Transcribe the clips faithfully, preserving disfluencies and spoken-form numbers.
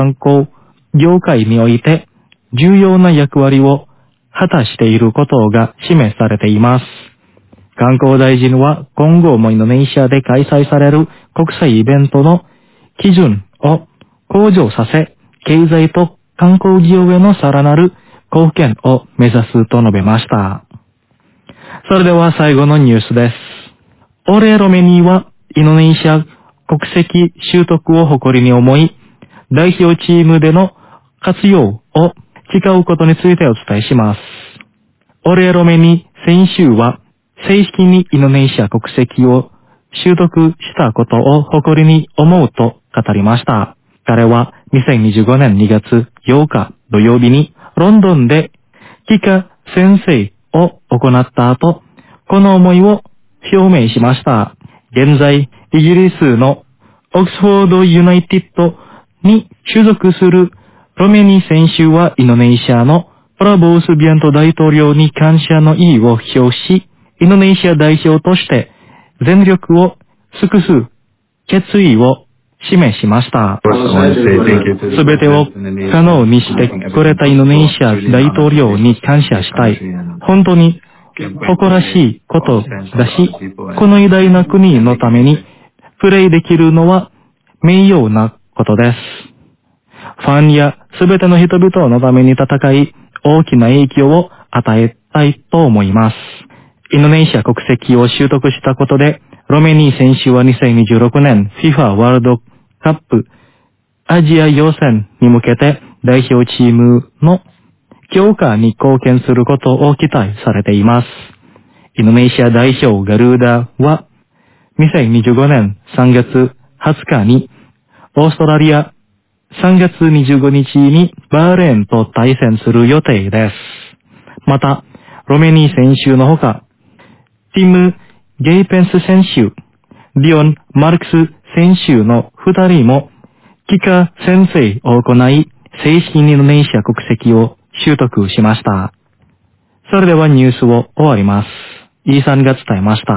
観光業界において重要な役割を果たしていることが示されています。観光大臣は今後もインドネシアで開催される国際イベントの基準を向上させ、経済と観光業へのさらなる貢献を目指すと述べました。それでは最後のニュースです。オレロメニはインドネシア国籍習得を誇りに思い、代表チームでの活用を誓うことについてお伝えします。オレロメニ選手は正式にインドネシア国籍を習得したことを誇りに思うと語りました。彼はにせんにじゅうごねんにがつようか土曜日にロンドンで帰化宣誓を行った後、この思いを表明しました。現在、イギリスのオックスフォードユナイテッドに所属するロメニ選手はインドネシアのプラボースビアント大統領に感謝の意を表し、インドネシア代表として全力を尽くす決意を示しました。すべてを可能にしてくれたインドネシア大統領に感謝したい。本当に誇らしいことだし、この偉大な国のためにプレイできるのは名誉なことです。ファンやすべての人々のために戦い、大きな影響を与えたいと思います。インドネシア国籍を習得したことで、ロメニー選手はにせんにじゅうろくねん FIFA ワールドカップアジア予選に向けて代表チームの強化に貢献することを期待されています。インドネシア代表ガルーダはにせんにじゅうごねんさんがつはつかにオーストラリア、さんがつにじゅうごにちにバーレーンと対戦する予定です。また、ロメニー選手のほか、ティム・ゲイペンス選手、ディオン・マルクス選手のふたりも帰化宣誓を行い、正式にインドネシア国籍を習得しました。それではニュースを終わります。イーさんが伝えました。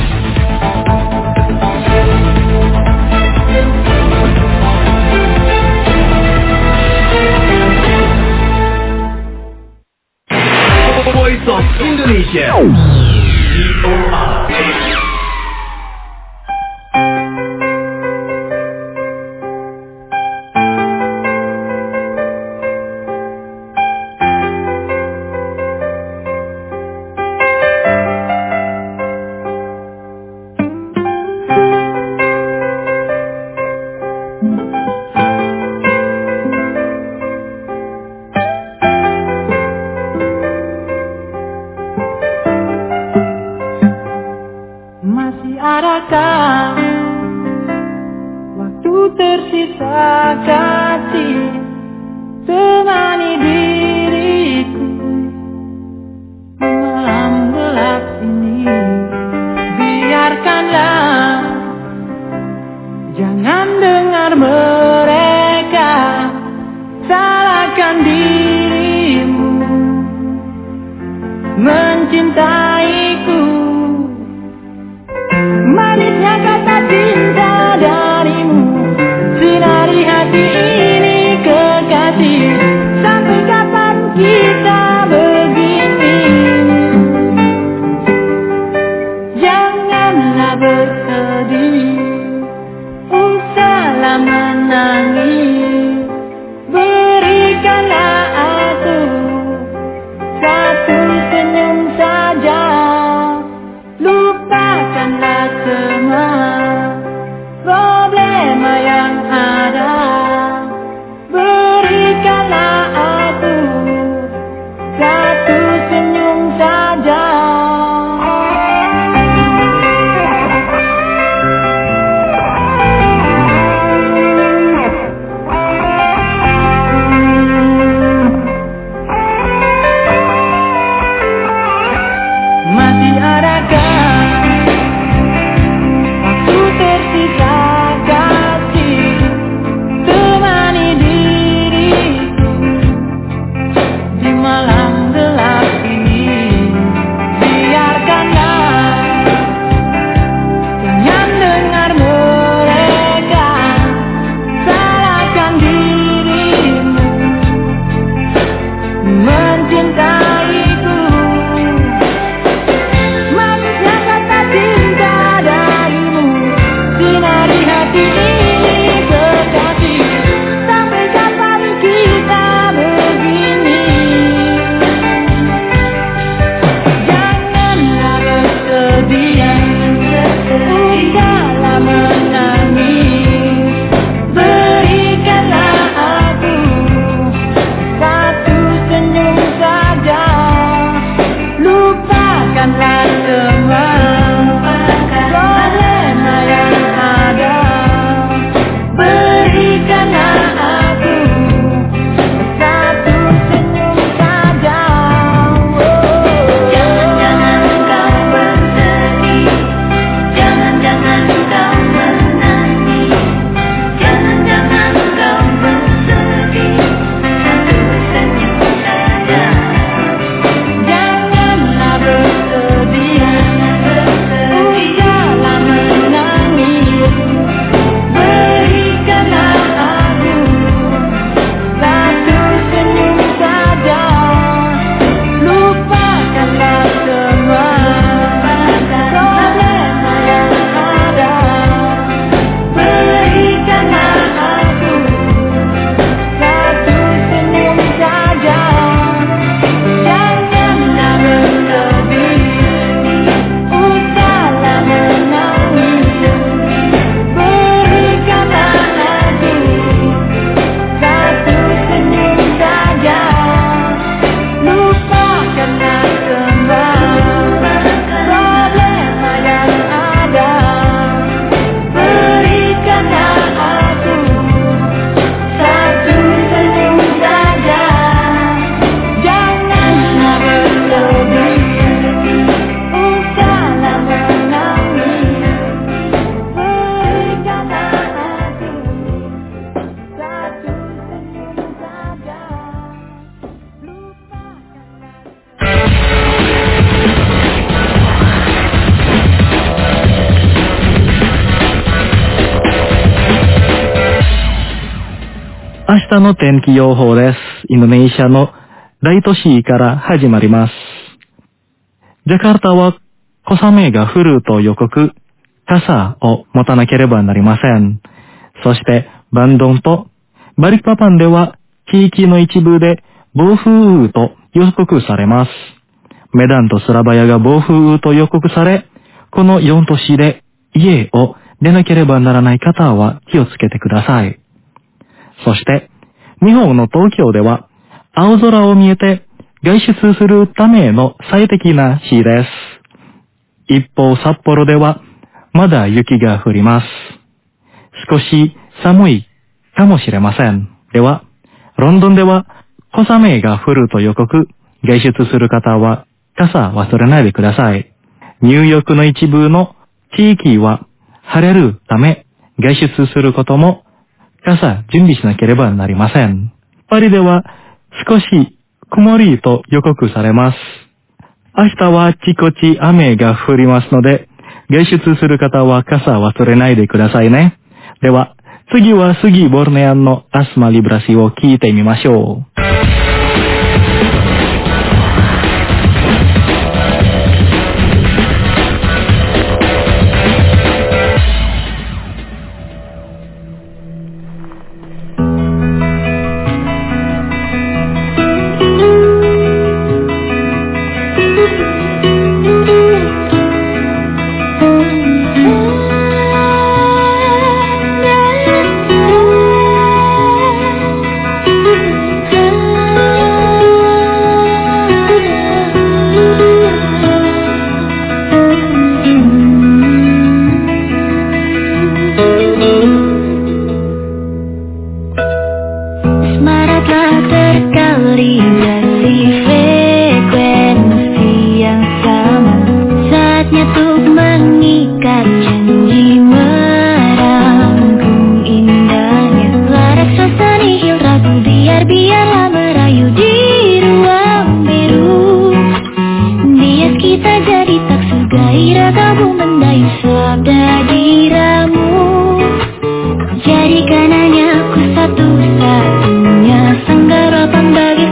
Voice of Indonesia ジーオーアール Berikanlah aku satu senyum saja. 明日の天気予報です。インドネシアの大都市から始まります。ジャカルタは小雨が降ると予告、傘を持たなければなりません。そしてバンドンとバリクパパンでは地域の一部で暴風雨と予告されます。メダンとスラバヤが暴風雨と予告され、このよん都市で家を出なければならない方は気をつけてください。そして、日本の東京では青空を見えて外出するための最適な日です。一方、札幌ではまだ雪が降ります。少し寒いかもしれません。では、ロンドンでは小雨が降ると予告、外出する方は傘忘れないでください。ニューヨークの一部の地域は晴れるため外出することも傘準備しなければなりません。パリでは少し曇りと予告されます。明日はあちこち雨が降りますので、外出する方は傘忘れないでくださいね。では、次は杉ボルネアンのアスマリブラシを聞いてみましょう。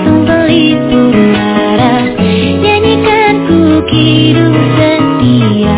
Hidup setia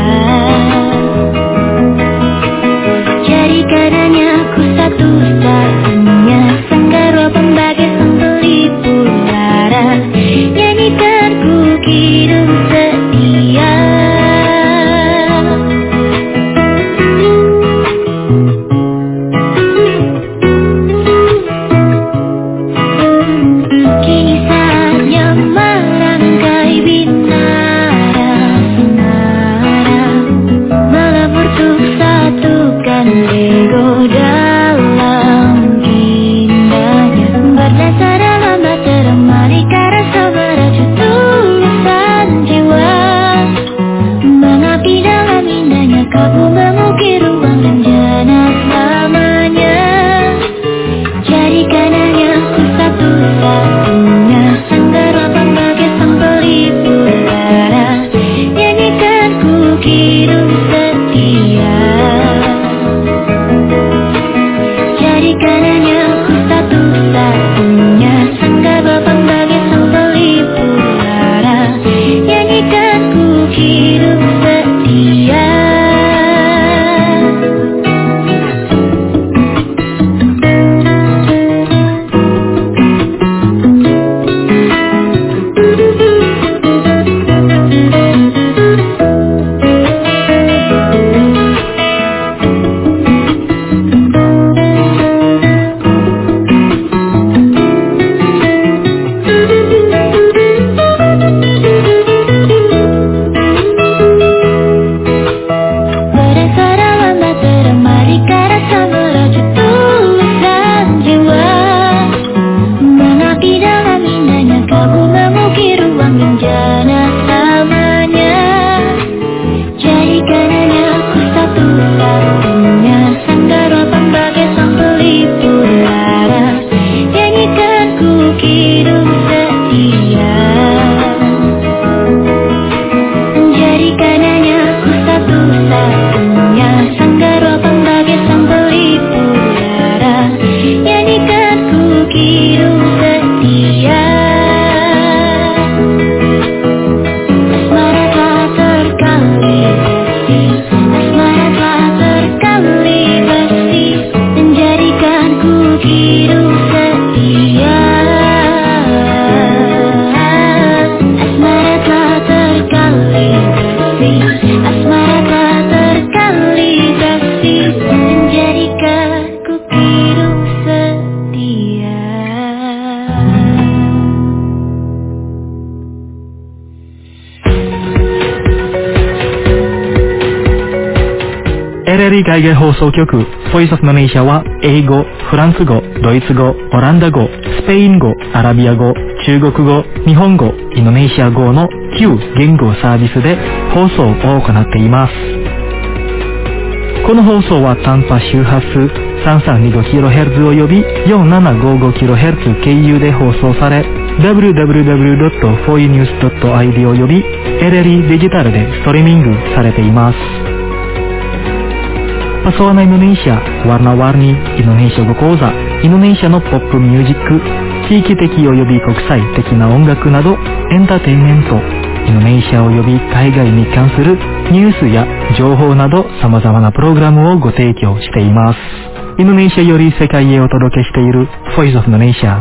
リー海外放送局 Voice of Indonesia は英語、フランス語、ドイツ語、オランダ語、スペイン語、アラビア語、中国語、日本語、インドネシア語のきゅう言語サービスで放送を行っています。この放送は短波周波数 さんさんにごキロヘルツ および よんななごごキロヘルツ 経由で放送され ダブリューダブリューダブリュードットフォーユーニュースドットアイディー および エルエルイー デジタルでストリーミングされています。Pesona Indonesia, warna-warni Indonesia 語講座、インドネシアのポップミュージック、地域的及び国際的な音楽などエンターテインメント、インドネシア及び海外に関するニュースや情報など様々なプログラムをご提供しています。インドネシアより世界へお届けしている Voice of Indonesia。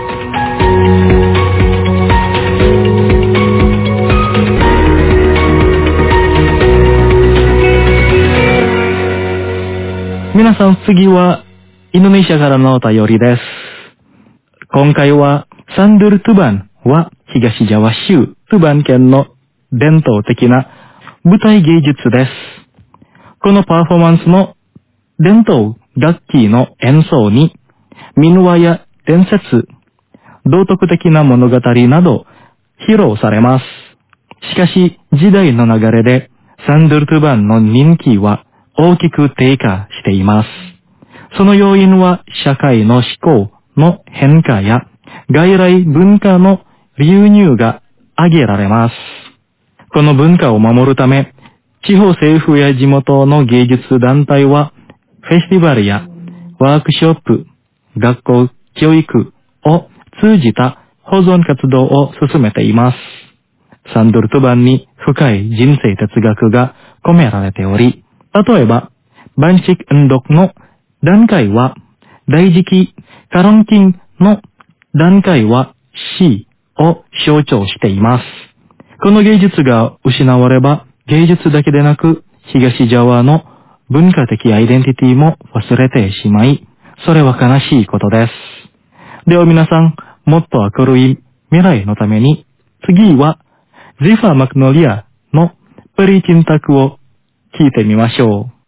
皆さん、次はインドネシアからのお便りです。今回はサンドゥルトゥバンは東ジャワ州トゥバン県の伝統的な舞台芸術です。このパフォーマンスの伝統楽器の演奏に民話や伝説、道徳的な物語など披露されます。しかし時代の流れでサンドゥルトゥバンの人気は大きく低下しています。その要因は社会の思考の変化や外来文化の流入が挙げられます。この文化を守るため、地方政府や地元の芸術団体はフェスティバルやワークショップ、学校教育を通じた保存活動を進めています。サンドゥルトゥバンに深い人生哲学が込められており、例えば、バンチク・ンドクの段階は、大時期、カロンキンの段階は死を象徴しています。この芸術が失われば、芸術だけでなく、東ジャワの文化的アイデンティティも忘れてしまい、それは悲しいことです。では皆さん、もっと明るい未来のために、次は、ゼファー・マクノリアのペリチンタクを聞いてみましょう。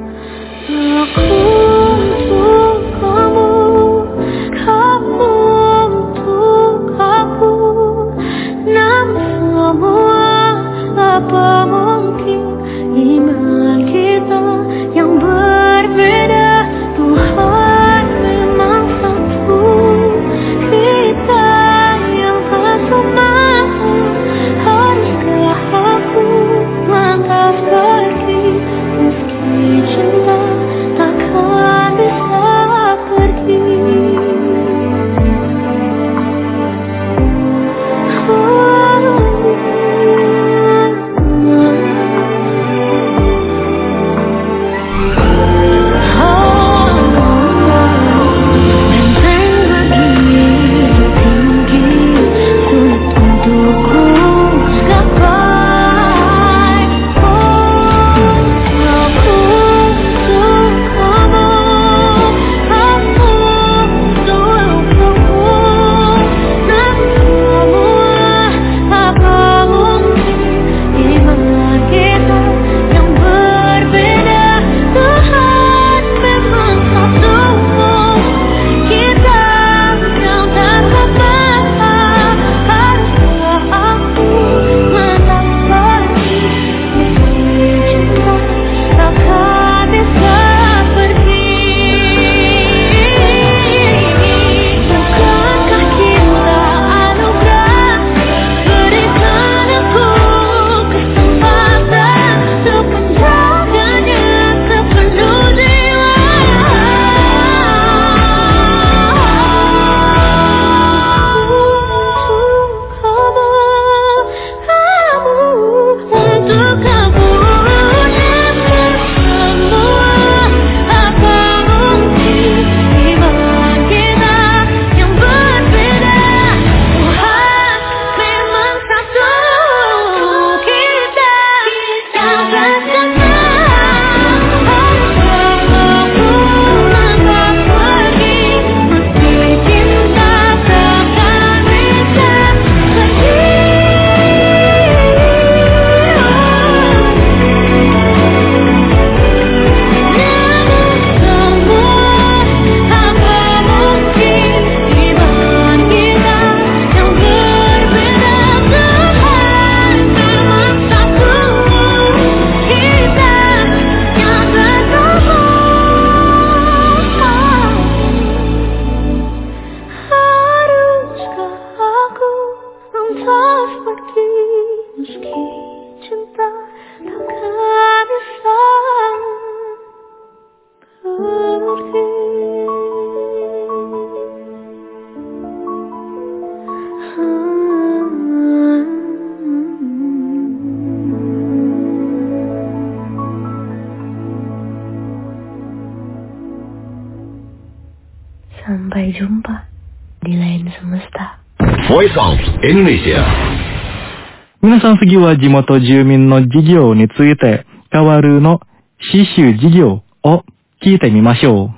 Aku untuk kamu, kamu Voice of Indonesia。 皆さん、次は地元住民の事業について、変わるの刺繍事業を聞いてみましょう。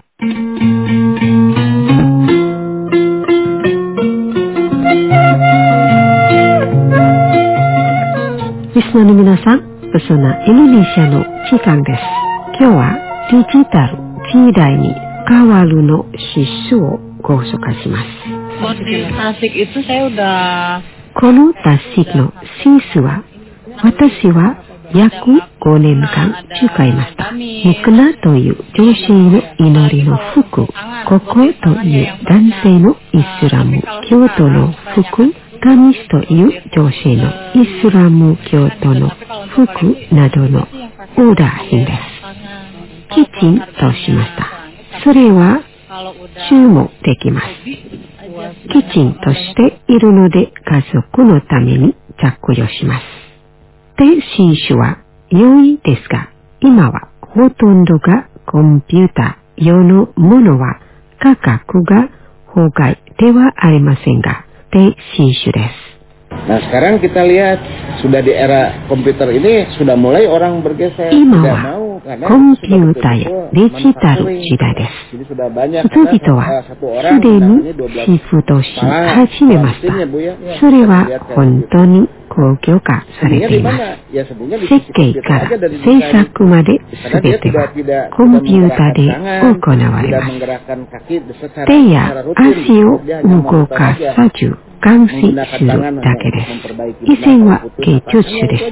リスナーの皆さん、プソナインドネシアの時間です。今日はデジタル時代に変わるの刺繍をご紹介します。 Tasik itu saya udah このタシクの刺繍は、私は約ごねんかん使いました。ミクナという女性の祈りの服、ココという男性のイスラム教徒の服、ガミスという女性のイスラム教徒の服などのオーダー品です。きちんとしました。それは注文できます。きちんとしているので家族のために着用します。で、新種は良いですが、今はほとんどがコンピューター用のものは価格が法外ではありませんが、で、新種です。 Nah sekarang kita lihat sudah di era komputer ini sudah mulai orang bergeser. 今はコンピューターやデジタル時代です。人々はすでにシフトし始めました。それは本当に高級化されています。設計から制作まで全てはコンピューターで行われます。手や足を動かさず監視するだけです。以前は芸術種でした。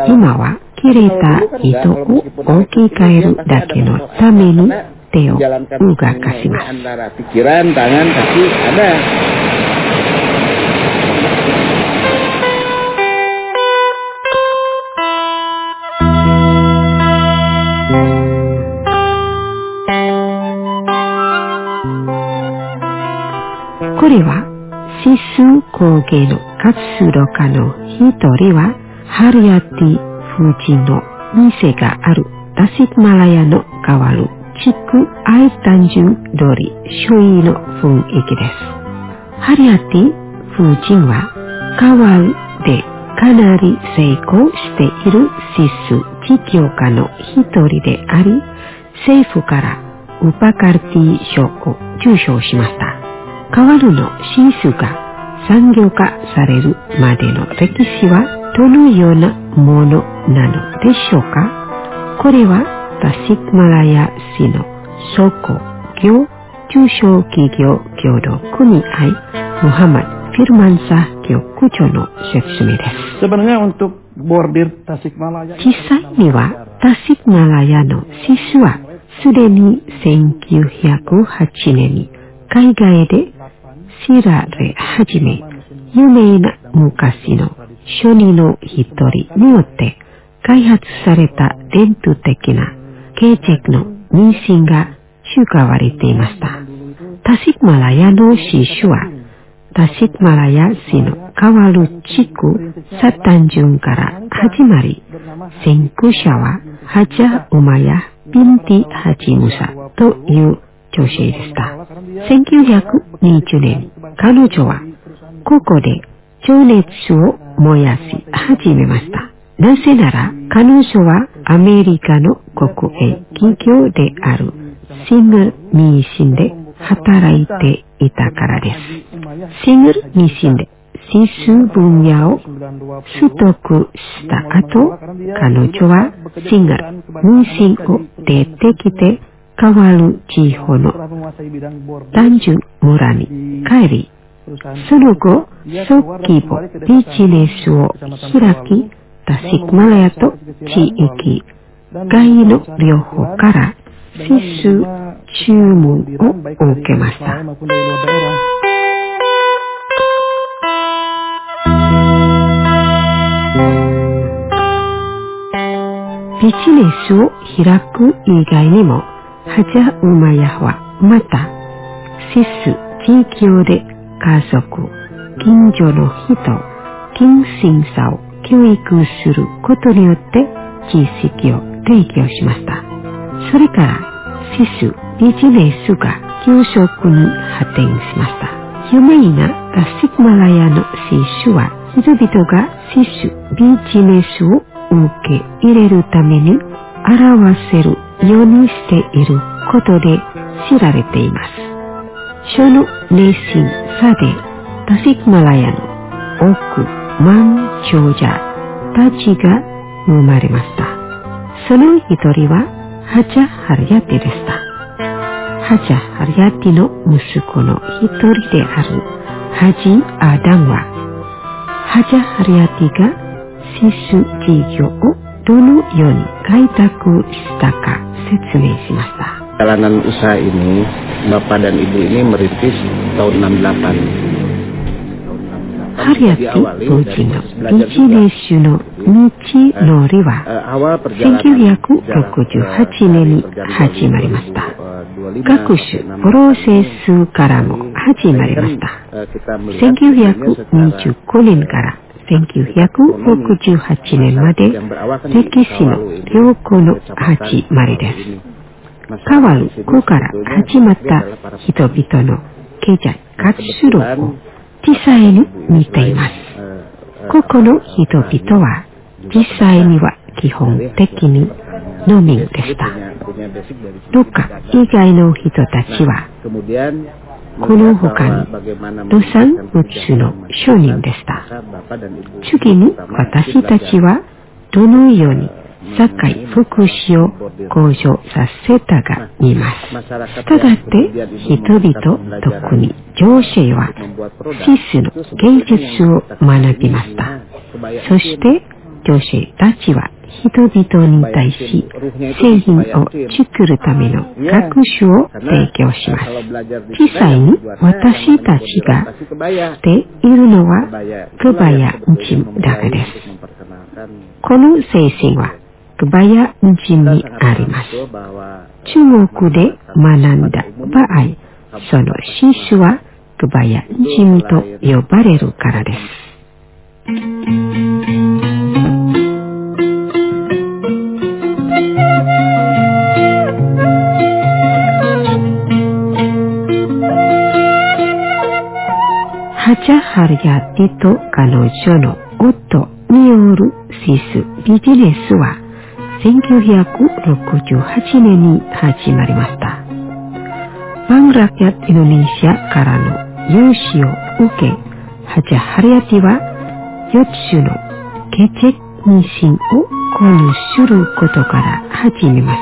今は切れた糸を置き換えるだけのために手を動かします。これは刺繍工芸の活動家の一人はハリアティ夫人の店があるタシクマラヤの変わる地区アイ単純通り周囲の雰囲気です。ハリアティ夫人は変わるでかなり成功している刺繍事業家の一人であり、政府からウパカルティ賞を受賞しました。変わるの刺繍が産業化されるまでの歴史はどのようなものなのでしょうか。これはタシクマラヤ市の商工業中小企業協同組合ムハマド・フィルマンサ局長の説明です。実際にはタシクマラヤの刺繍はすでにせんきゅうひゃくはちねんに海外で知られ始め、有名な昔の書人の一人によって開発された伝統的なケーチェクのミシンが使われていました。タシクマラヤの刺繍は、タシクマラヤ市のカワル地区サタンジュンから始まり、先駆者はハジャウマヤ・ビンティ・ハジムサという女性でした。せんきゅうひゃくにじゅうねん、彼女はここで情熱を燃やし始めました。なぜなら彼女はアメリカの国営企業であるシングルミシンで働いていたからです。シングルミシンで刺繍分野を取得した後、彼女はシングルミシンを出てきて変わる地方の単純村に帰り、その後、小規模ビジネスを開き、タシクマラヤと地域外の両方から刺繍注文を受けました。ビジネスを開く以外にも、ハジャウマヤはまた、刺繍地域で家族、近所の人、近親者を教育することによって知識を提供しました。それから刺繍ビジネスが急速に発展しました。有名なタシクマラヤの新種は人々がシシュビジネスを受け入れるために表せるようにしていることで知られています。その熱心さでタシクマラヤの億万長者たちが生まれました。その一人はハジャ・ハリヤティでした。ハジャ・ハリヤティの息子の一人であるハジ・アダンはハジャ・ハリヤティがシス事業をどのように開拓したか説明しました。 Perjalanan usaha ini, Bapak dan Ibu ini merintis tahun enam puluh delapan. ハリアティ夫人のビジネスの道のりはせんきゅうひゃくろくじゅうはちねんに始まりました。学習プロセスからも始まりました。せんきゅうひゃくにじゅうごねんからせんきゅうひゃくろくじゅうはちねんまで歴史の良好の始まりです。変わる子から始まった人々の経済活力を実際に見ています。ここの人々は実際には基本的に農民でした。どっか以外の人たちはこの他に土産物の商人でした。次に私たちはどのように社会福祉を向上させたがいます。したがって人々、特に女性はシスの芸術を学びました。そして女性たちは人々に対し製品を作るための学習を提供します。実際に私たちがしているのはクバヤ人だけです。この精神はクバヤ人にあります。中国で学んだ場合、その新種はクバヤ人と呼ばれるからです。ハジャ・ハリヤティと彼女の夫によるシスビジネスはせんきゅうひゃくろくじゅうはちねんに始まりました。バングラキャットインドネシアからの融資を受け、ハジャ・ハリヤティはよっ種のケチェ妊娠を購入することから始めました。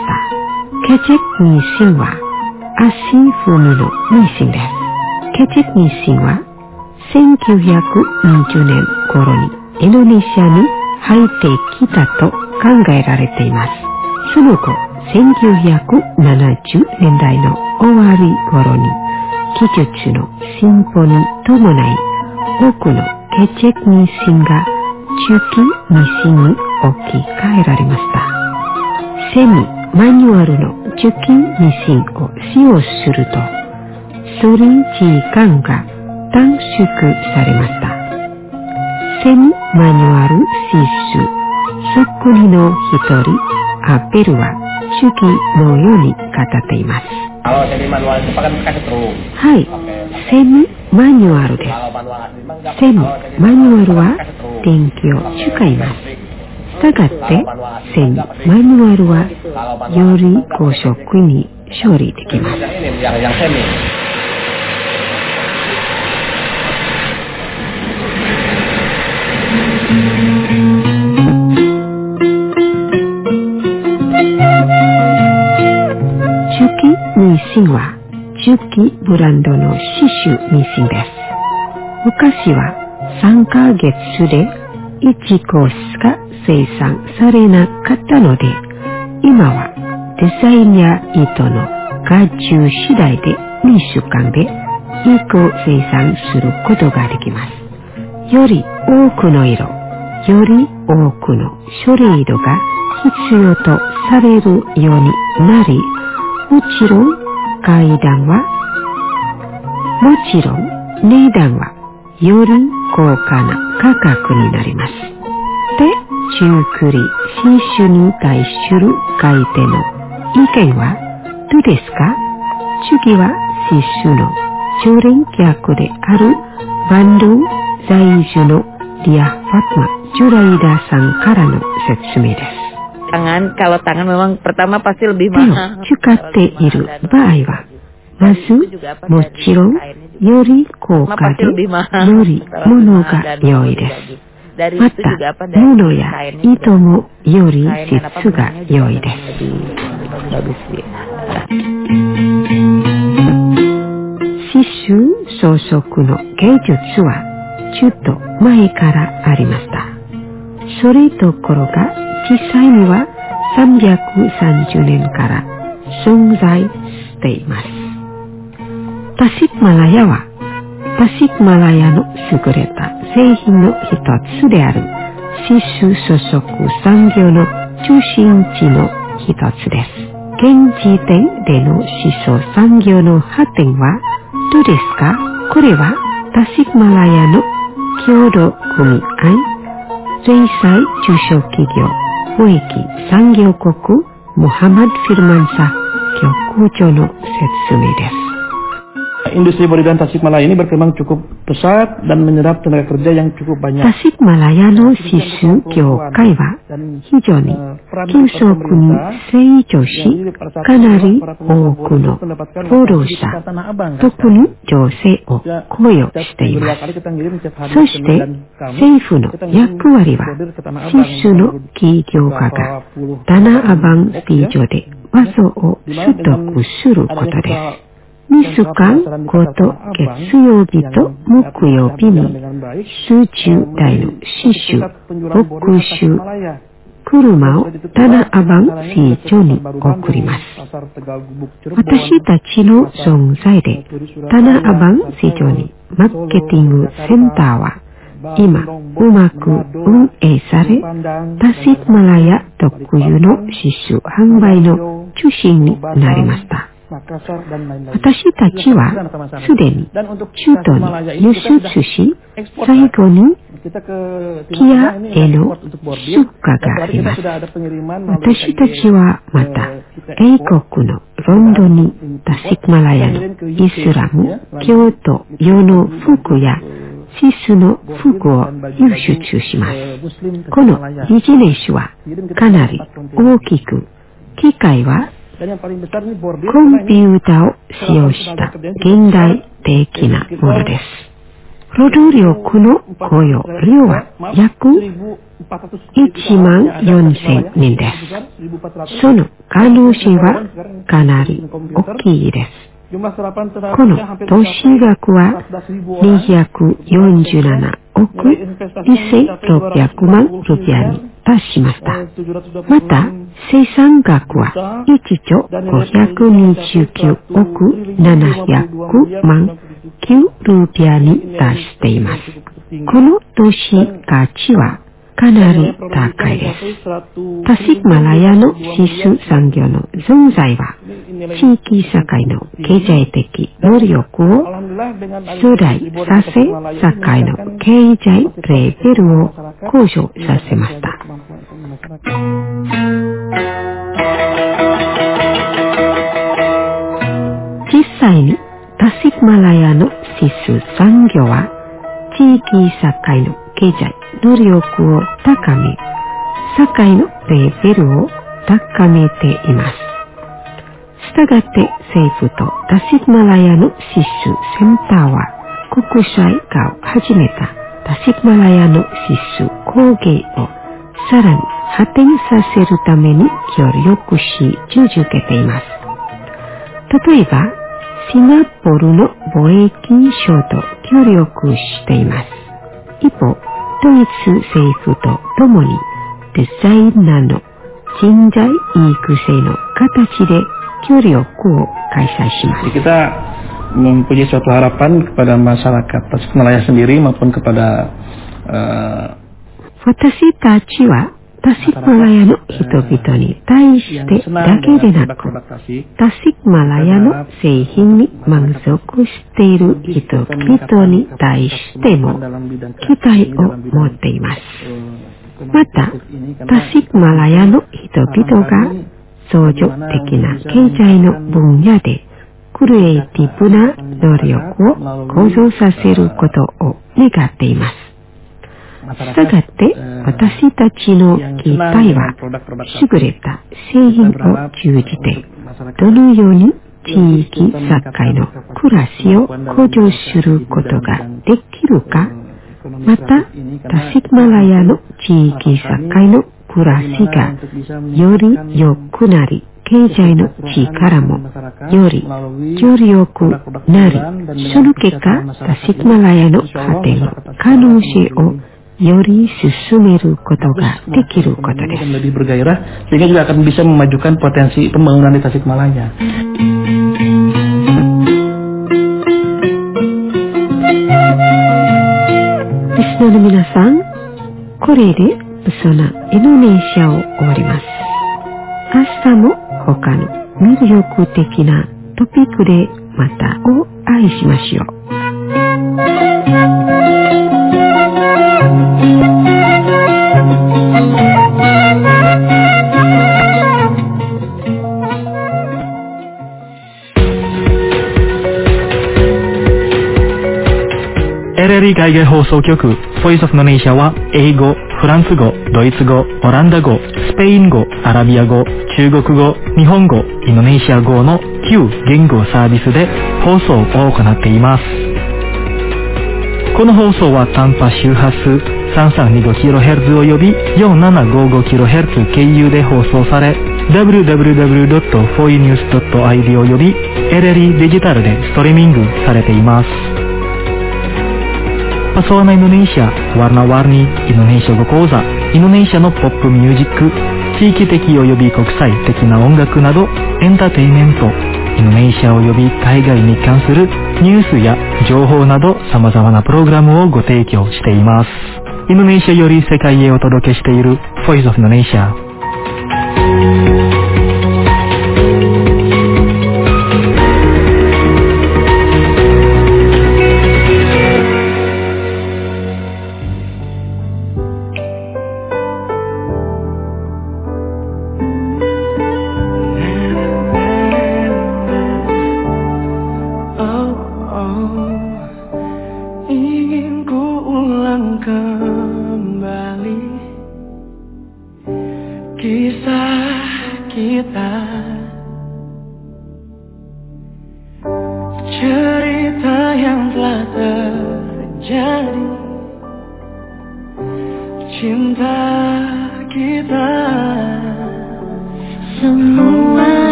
ケチェ妊娠は足踏みの妊娠です。ケチェ妊娠はせんきゅうひゃくにじゅうねん頃にインドネシアに入ってきたと考えられています。その後、せんきゅうひゃくななじゅうねんだいの終わり頃に技術の進歩に伴い多くのケチェ妊娠が中期妊娠に置き換えられました。セミマニュアルの中期妊娠を使用するとそれ時間が短縮されました。セミマニュアルシスそっくりの一人アペルは主義のように語っています。はい、セミマニュアルです。セミマニュアルは電気を使います。したがってセミマニュアルはより高速に処理できます。妊娠は中期ブランドの刺繍妊娠です。昔はさんかげつでいちこしか生産されなかったので、今はデザインや糸の外注次第でにしゅうかんでいっこ生産することができます。より多くの色、より多くの処理度が必要とされるようになり、もちろん階段は、もちろん値段はより高価な価格になります。で、中繰り新種に対する買い手の意見はどうですか？次は新種の常連客である Bandung在住のリア・ファトマ・ジュライダさんからの説明です。 Tangan, kalau tangan memang pertama pasti lebih 手を mahal. 使っている場合は、まずもちろんより高価でより物が良いです。また物や糸もより質が良いです。刺繍装飾の芸術はちょっと前からありました。それどころか実際にはさんびゃくさんじゅうねんから存在しています。タシックマラヤはタシックマラヤの優れた製品の一つである刺繍装飾産業の中心地の一つです。現時点での刺繍産業の発展はどうですか？これはタシックマラヤの協同組合零細中小企業貿易産業国ムハマド・フィルマンサ局長の説明です。 Industri body dan Tasikmalaya ini berkembang cukup pesat dan menyerap tenaga kerja yang cukup banyak. Tasikmalayaの刺繍業界は非常に急速に成長し、かなり多くの労働者、特に女性を雇用しています。そして政府の役割は刺繍の企業家がタナアバンスピージョで場所を取得することです。にしゅうかんごと月曜日と木曜日に数十台の刺繍、特殊、車をタナアバン市場に送ります。私たちの存在でタナアバン市場にマーケティングセンターは今うまく運営され、タシックマラヤ特有の刺繍販売の中心になりました。私たちはすでに中東に輸出し、最後にキアへの出荷があります。私たちはまた英国のロンドンにタシックマラヤのイスラム、京都用の服や刺繍の服を輸出します。このビジネスはかなり大きく、機械はコンピュータを使用した現代的なものです。労働力の雇用量は約いちまんよんせんにんです。その可能性はかなり大きいです。この投資額はにひゃくよんじゅうななおくにせんろっぴゃくまんルピアに達しました。また、生産額はいちちょごひゃくにじゅうきゅうおくななひゃくまんきゅうルピアに達しています。この投資価値はかなり高いです。タシックマラヤの刺繍産業の存在は地域社会の経済的能力を増大させ、社会の経済レベルを向上させました。実際にタシックマラヤの刺繍産業は地域社会の経済能力を高め、社会のレベルを高めています。したがって政府とタシックマラヤの刺繍センターは国際化を始めたタシックマラヤの刺繍工芸をさらに発展させるために協力し続けています。例えば、シンガポールの貿易省と協力しています。一方、ドイツ政府と共にデザイナーの人材育成の形で協力を開催します。 Kita mempunyai suatu harapan kepada masyarakat Tasikmalaya sendiri maupun kepada 私たちはタシックマラヤの人々に対してだけでなく、タシックマラヤの製品に満足している人々に対しても期待を持っています。また、タシックマラヤの人々が創造的な経済の分野でクリエイティブな能力を向上させることを願っています。したがって、私たちの期待は、優れた製品を通じて、どのように地域社会の暮らしを向上することができるか、また、タシマラヤの地域社会の暮らしがより良くなり、経済の力もより強くなり、その結果、タシマラヤの発展の可能性をより進めることができることです。 lebih bergairah sehingga juga akan bisa memajukan potensi pembangunan di Tasikmalaya. リスナーの皆さん、これでブソナインドネシアを終わります。明日も他の魅力的なトピックでまたお会いしましょう。 エルエルイー 海外放送局 Voice of Indonesia は英語、フランス語、ドイツ語、オランダ語、スペイン語、アラビア語、中国語、日本語、インドネシア語のきゅう言語サービスで放送を行っています。この放送は短波周波数 さんさんにごキロヘルツ および よんななごごキロヘルツ 経由で放送され ダブリューダブリューダブリュードットフォーイーニュースドットアイディー および エルエルイー デジタルでストリーミングされています。Pesona Indonesia, warna-warni Indonesia語講座、インドネシアのポップミュージック、地域的及び国際的な音楽など、エンターテインメント、インドネシア及び海外に関するニュースや情報など様々なプログラムをご提供しています。インドネシアより世界へお届けしている Voice of Indonesia。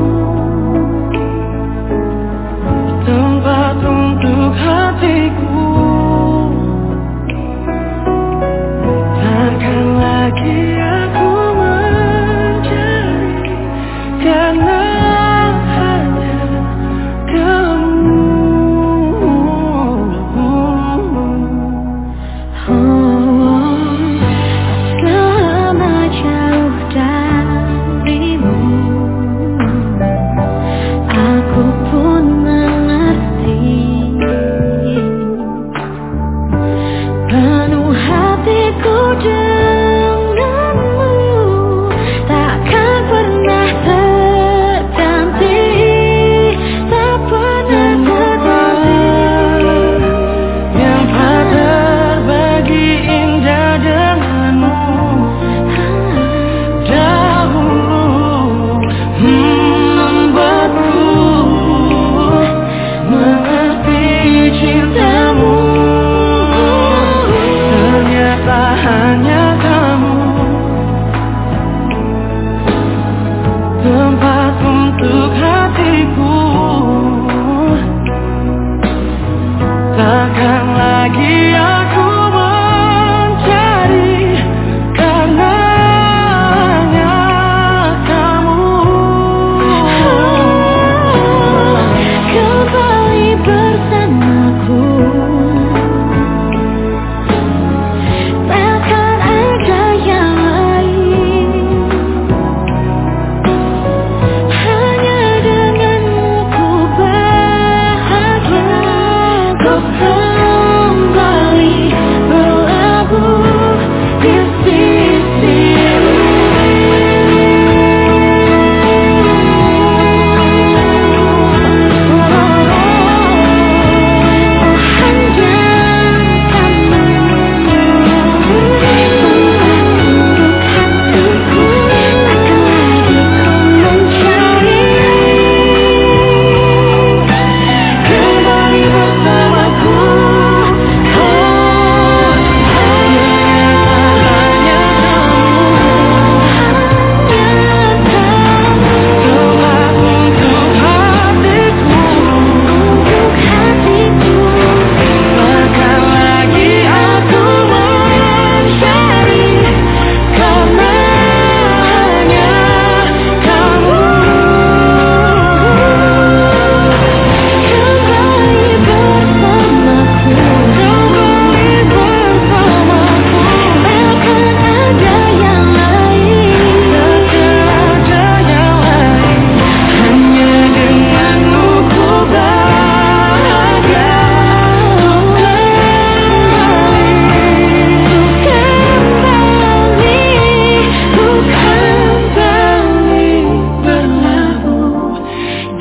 Tempat untuk hatiku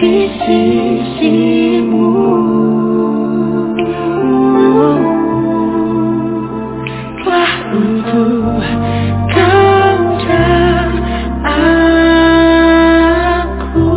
di sisimu. Telah untuk kau dan aku.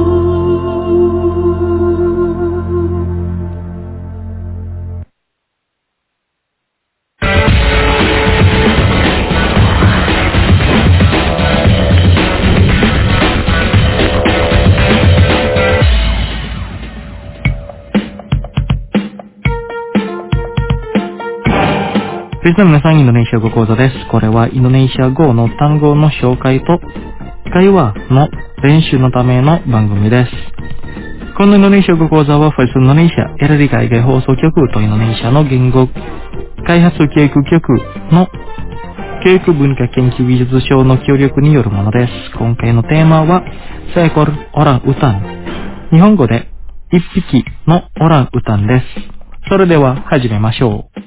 リスナーの皆さん、インドネシア語講座です。これはインドネシア語の単語の紹介と会話の練習のための番組です。このインドネシア語講座はファイスインドネシアエルディ海外放送局とインドネシアの言語開発教育局の教育文化研究技術省の協力によるものです。今回のテーマはセコルオランウタン。日本語で一匹のオランウタンです。それでは始めましょう。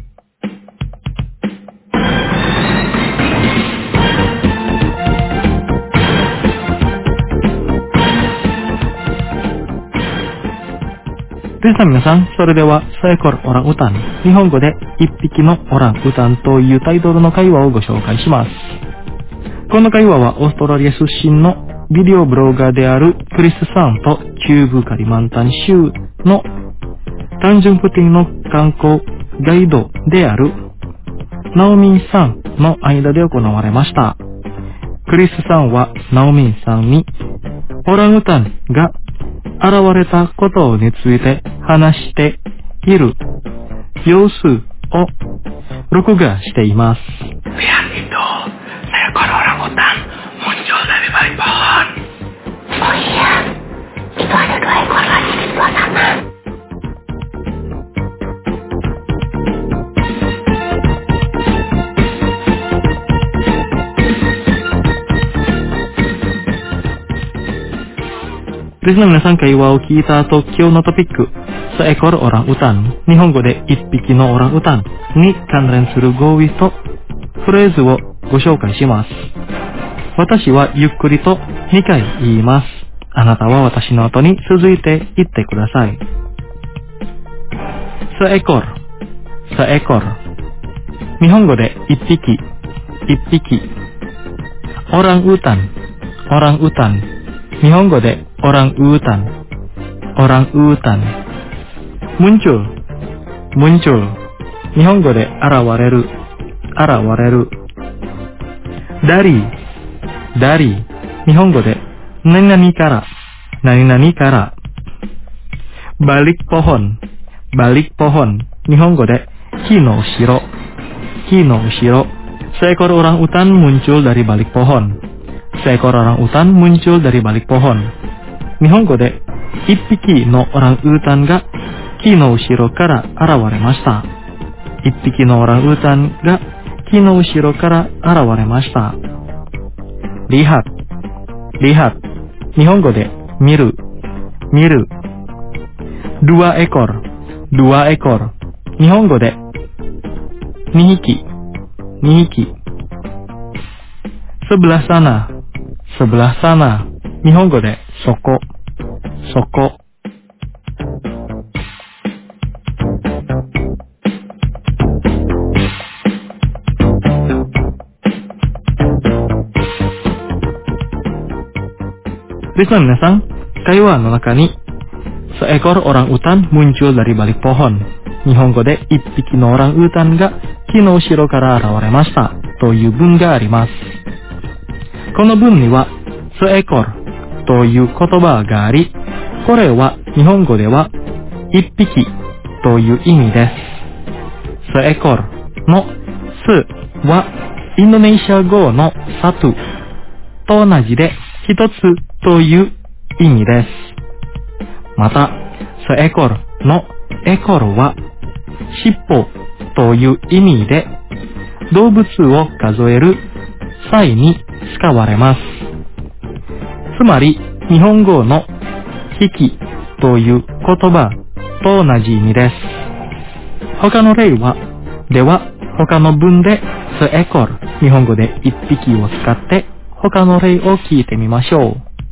リスナーの皆さん、それではセコルオランウタン、日本語で一匹のオランウタンというタイトルの会話をご紹介します。この会話はオーストラリア出身のビデオブロガーであるクリスさんと中部カリマンタン州の単純プティンの観光ガイドであるナオミンさんの間で行われました。クリスさんはナオミンさんにオランウタンが現れたことについて話している様子を録画しています。 Lihat itu, seekor orangutan muncul dari balik pohon. Oh iya, itu ada dua ekor lagi di sebelah sana. リスナーの皆さん、会話を聞いた後、今日のトピック、セコルオランウタン、日本語で一匹のオランウタンに関連する語彙とフレーズをご紹介します。私はゆっくりとにかい言います。あなたは私の後に続いて言ってください。セコル、セコル。日本語で一匹、一匹。オランウタン、オランウタン。日本語でオランウータン、オランウータン。muncul、muncul。日本語で現れる、現れる。dari、dari。日本語で何々から、何々から。balik pohon、balik pohon。日本語で木の後ろ、木の後ろ。seekor orang utan muncul dari balik pohon。seekor orang utan muncul dari balik pohon。日本語で一匹のオランウータンが木の後ろから現れました。一匹のオランウータンが木の後ろから現れました。リハッ、リハッ。日本語で見る、見る。dua ekor、dua ekor。日本語で二匹、二匹。sebelah sana、sebelah sana。日本語でそこ、そこ。リスナーの皆さん、会話の中にseekor orang utan muncul dari balik pohon。日本語で一匹のオランウータンが木の後ろから現れましたという文があります。この文にはseekorという言葉があり、これは日本語では一匹という意味です。seekorのすはインドネシア語のサトゥと同じで一つという意味です。また、seekorのエコルは尻尾という意味で動物を数える際に使われます。つまり、日本語の引きという言葉と同じ意味です。他の例は、では、他の文でseekor、日本語で一匹を使って他の例を聞いてみましょう。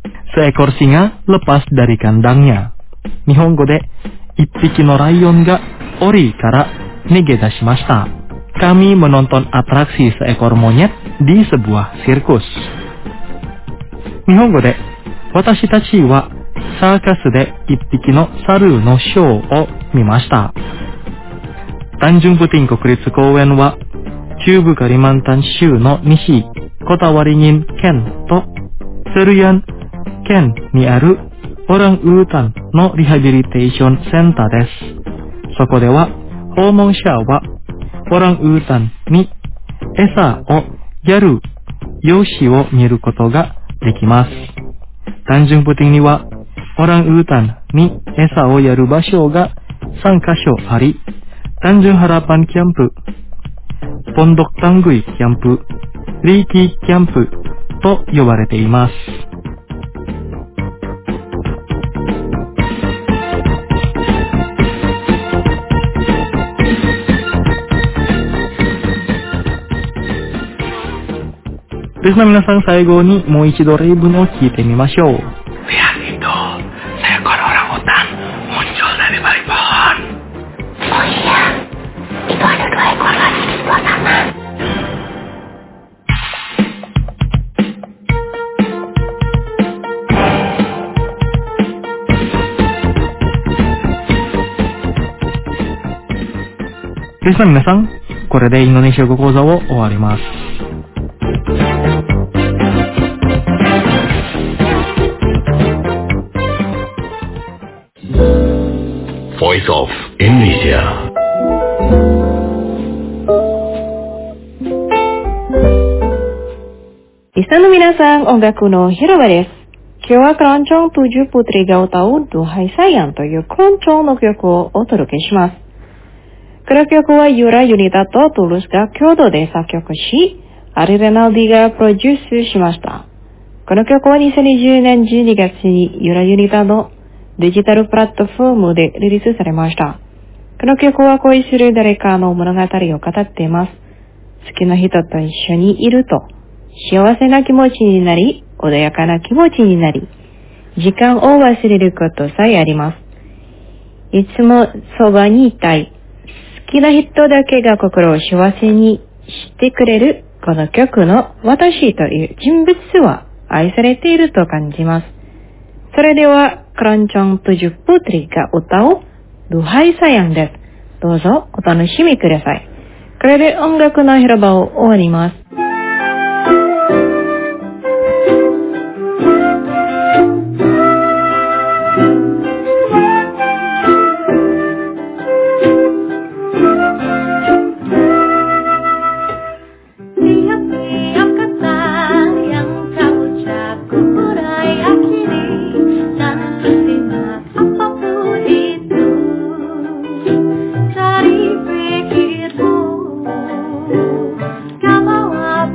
Seekor singa lepas dari kandangnya. Nihongo de, ippiki no rayon ga ori kara negedashimashita. Kami menonton atraksi seekor monyet di sebuah sirkus. Nihongo de, watashi tachi wa sakasu de ippiki no saru no shou o mimashita. Tanjung Puting Kokuritsu Kouen wa 中部カリマンタン州の西コタワリニン県とセルヤン県にあるオランウータンのリハビリテーションセンターです。そこでは訪問者はオランウータンに餌をやる様子を見ることができます。タンジュンプティンにはオランウータンに餌をやる場所がさんカ所あり、タンジュンハラパンキャンプ、ポンドクタングイキャンプ、リーキーキャンプと呼ばれています。ですの皆さん、最後にもう一度例文を聞いてみましょう。 Lihat itu, seekor orangutan muncul dari balik pohon. Oh iya, itu ada dua ekor lagi di sebelah sana. ですの皆さん、これでインドネシア語講座を終わります。 Voice of Indonesia. リスナーの皆さん、音楽の広場です。今日はクロンチョンとじゅうプトリが歌うDuhai Sayangというクロンチョンの曲をお届けします。この曲はユラ・ユニタとトゥルースが共同で作曲し、アリ・レナルディがプロデュースしました。この曲はにせんにじゅうねんじゅうにがつにユラ・ユニタのデジタルプラットフォームでリリースされました。この曲は恋する誰かの物語を語っています。好きな人と一緒にいると幸せな気持ちになり、穏やかな気持ちになり、時間を忘れることさえあります。いつもそばにいたい。好きな人だけが心を幸せにしてくれるこの曲の私という人物は愛されていると感じます。それではクロンチョンとじゅうプトリが歌うDuhai Sayangです。どうぞお楽しみください。これで音楽の広場を終わります。 Kau bawa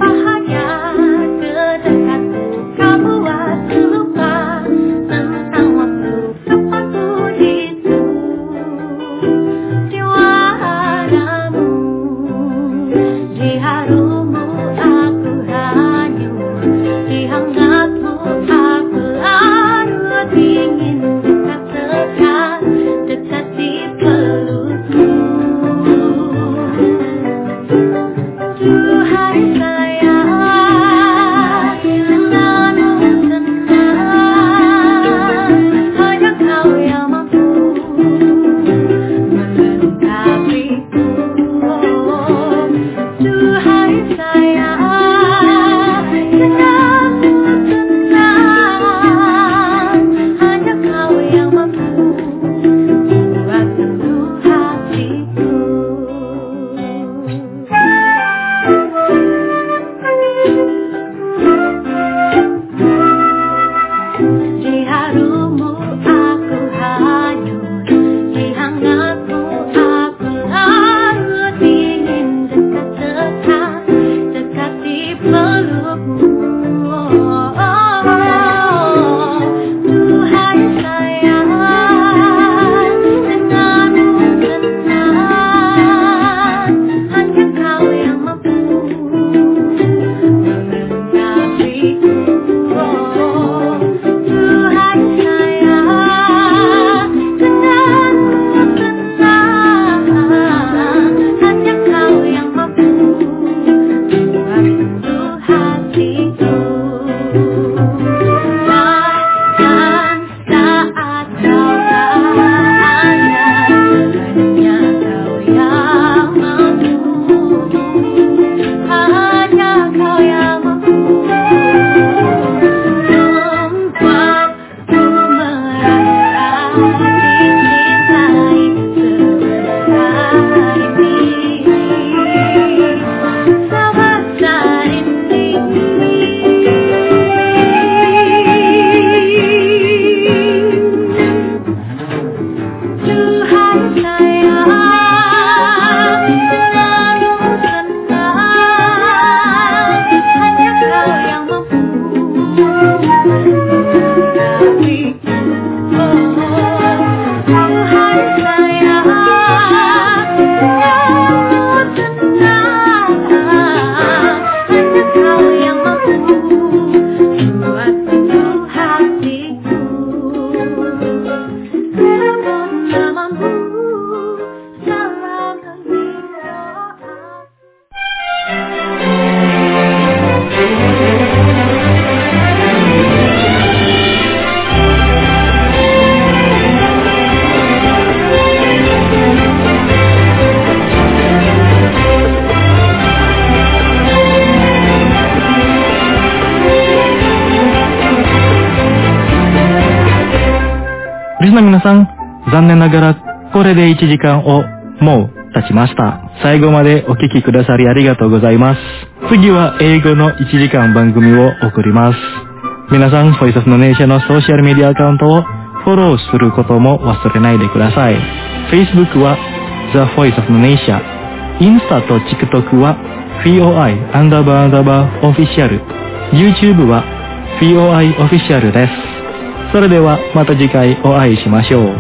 リスナーの皆さん、残念ながらこれでいちじかんをもう経ちました。最後までお聞きくださりありがとうございます。次は英語のいちじかん番組を送ります。皆さん、ボイスオブのネーションのソーシャルメディアアカウントをフォローすることも忘れないでください。Facebook は The Voice of Indonesia、インスタと TikTok は フィーオーアイ アンダーバーアンダーバーオフィシャル、YouTube は フィーオーアイ オフィシャルです。それではまた次回お会いしましょう。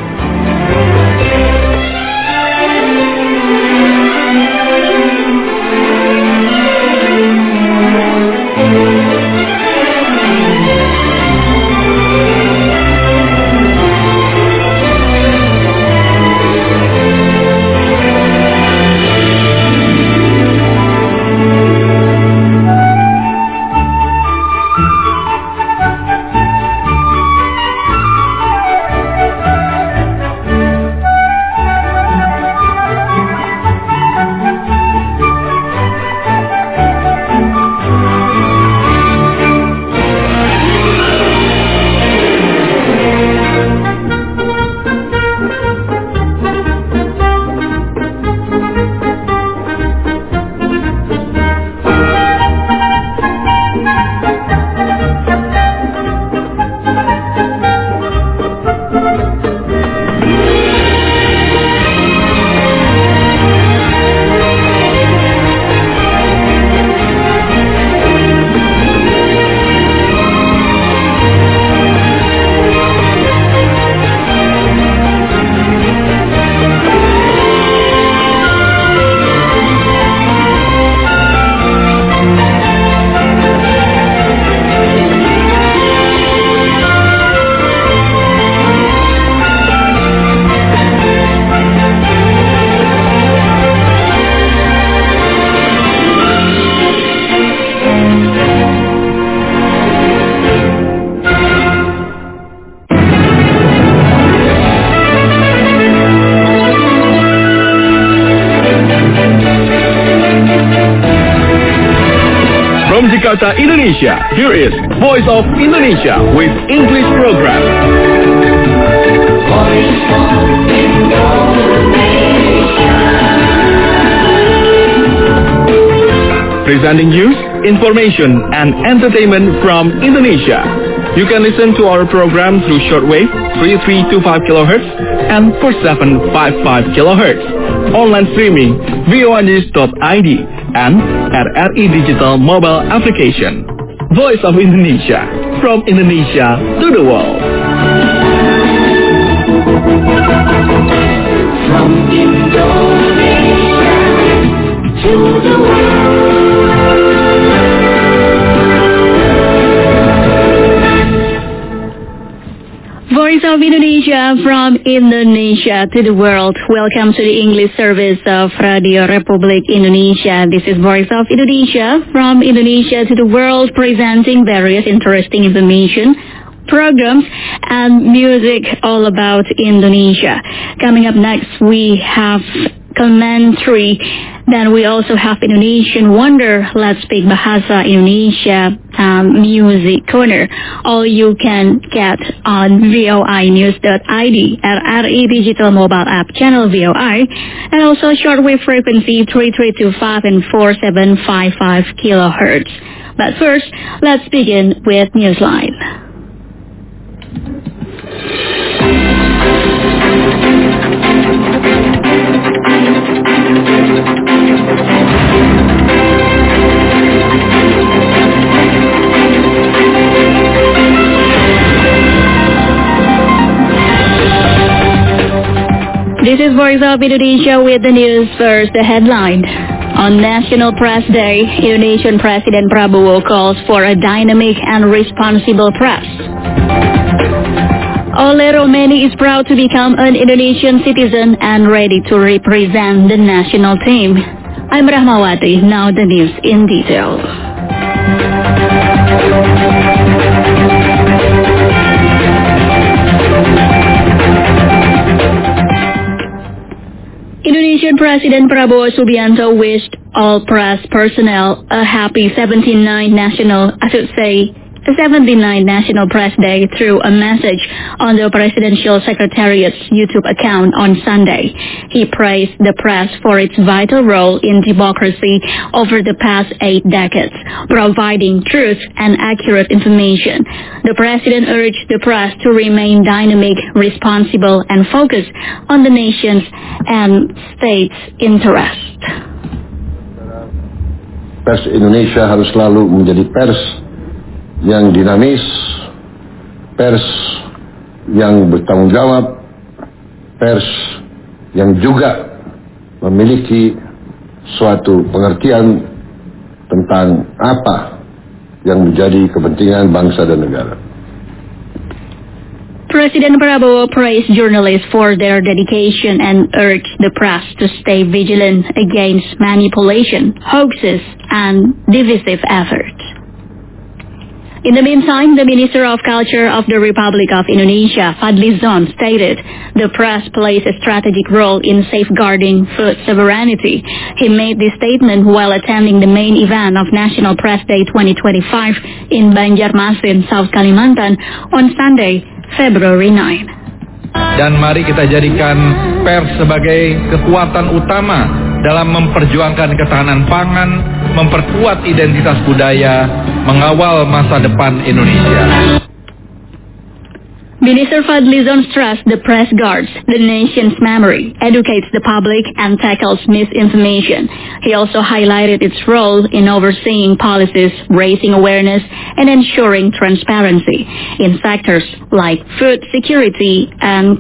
From Jakarta, Indonesia, here is Voice of Indonesia with English program. Voice of Indonesia. Presenting news, information, and entertainment from Indonesia. You can listen to our program through shortwave three three two five kilohertz and four seven five five kilohertz. Online streaming v o news dot i d and R R I Digital Mobile Application. Voice of Indonesia, from Indonesia to the world. From Indonesia to the world. Voice of Indonesia, from Indonesia to the world. Welcome to the English service of Radio Republik Indonesia. This is Voice of Indonesia, from Indonesia to the world, presenting various interesting information, programs, and music all about Indonesia. Coming up next, we have commentary. Then we also have Indonesian Wonder, Let's Speak Bahasa Indonesia, um, Music Corner. All you can get on V O I news dot I D, R R I Digital Mobile App Channel V O I, and also shortwave frequency three three two five and four seven five five kilohertz. But first, let's begin with Newsline. This is Voice of Indonesia with the news. First, the headline. On National Press Day, Indonesian President Prabowo calls for a dynamic and responsible press. Ole Romeni is proud to become an Indonesian citizen and ready to represent the national team. I'm Rahmawati, now the news in detail. Indonesian President Prabowo Subianto wished all press personnel a happy seventy-ninth national, I should say, seventy-ninth National Press Day through a message on the Presidential Secretariat's YouTube account on Sunday. He praised the press for its vital role in democracy over the past eight decades, providing truth and accurate information. The President urged the press to remain dynamic, responsible, and focused on the nation's and state's interest. Pers Indonesia harus selalu menjadi pers yang dinamis, pers yang bertanggung jawab, pers yang juga memiliki suatu pengertian tentang apa yang menjadi kepentingan bangsa dan negara. President Prabowo praised journalists for their dedication and urged the press to stay vigilant against manipulation, hoaxes, and divisive efforts. In the meantime, the Minister of Culture of the Republic of Indonesia, Fadli Zon, stated the press plays a strategic role in safeguarding food sovereignty. He made this statement while attending the main event of National Press Day twenty twenty-five in Banjarmasin, South Kalimantan on Sunday, February ninth. Dan mari kita jadikan pers sebagai kekuatan utama dalam memperjuangkan ketahanan pangan, memperkuat identitas budaya, mengawal masa depan Indonesia. Minister Fadli Zon stressed the press guards the nation's memory, educates the public, and tackles misinformation. He also highlighted its role in overseeing policies, raising awareness, and ensuring transparency in sectors like food security and